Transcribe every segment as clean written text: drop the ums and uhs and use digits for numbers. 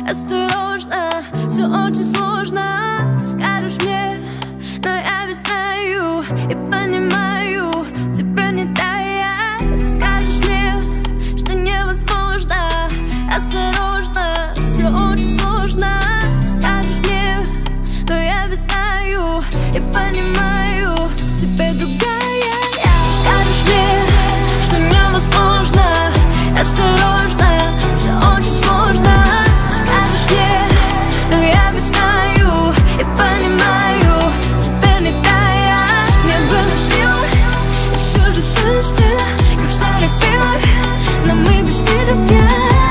Осторожно, все очень сложно. Ты скажешь мне, но я ведь знаю и понимаю, тебе не доверять. Ты скажешь мне, что невозможно. Осторожно, все очень сложно. Ты скажешь мне, но я ведь знаю и понимаю, тебе другая я. Ты скажешь мне, что невозможно. Осторожно, все очень сложно. Ты скажешь мне, но я ведь знаю и понимаю, тебе не доверять. Не выносил, и все же шелестело, как в старых фильмах, но мы без любви.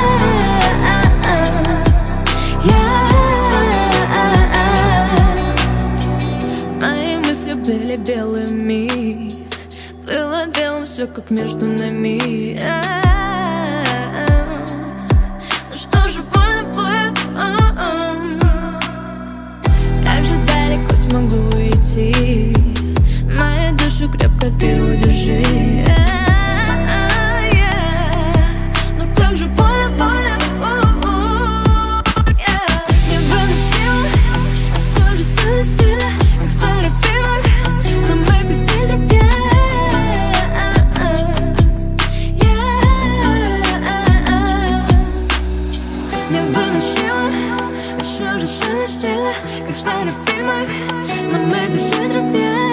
Мои мысли были белыми, было белым все, как между нами. Ну что же, больно, как же далеко смогу идти? Мою душу крепко ты удержи. Ну как же больно, не выносил, все же шелестело, как в старых фильмах, но мы без любви. Не выносила, все же шелестело, как в старых фильмах, но мы без любви.